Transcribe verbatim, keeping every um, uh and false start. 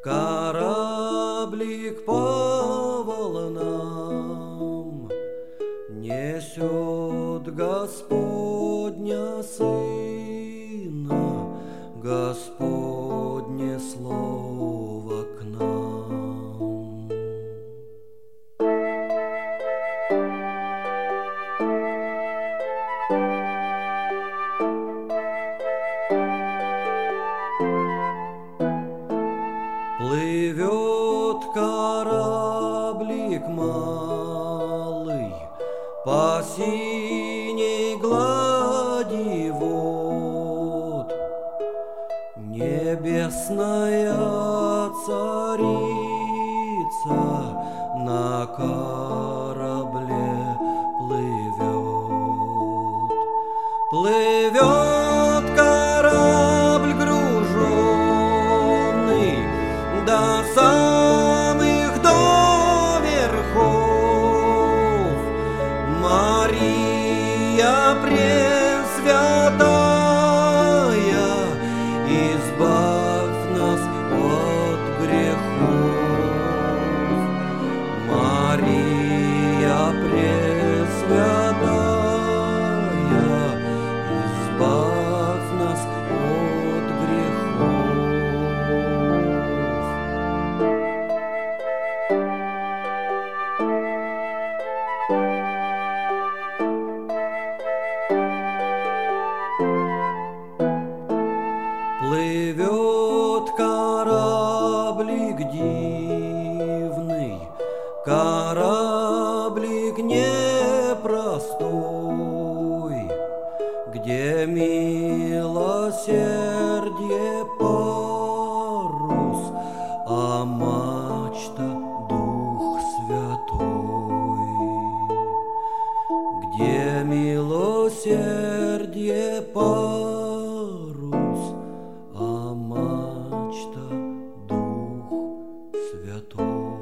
Кораблик по волнам несет Господня Сына, Господне слово к нам. Плывет кораблик малый по синей глади вод. Небесная царица на корабле плывет. Плывет корабль груженный до самых до верхов. Мария Пресвятая, избавь нас от грехов. Мария Пресвятая, избавь нас от грехов. Плывет кораблик дивный, кораблик непростой, где милосердие парус, а мачта Дух Святой. Где милосердие парус, а мачта Дух Святой.